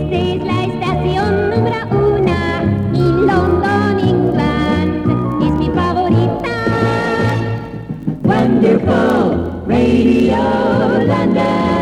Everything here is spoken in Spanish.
Esta es la estación número una en London, England. Es mi favorita. Wonderful Radio London.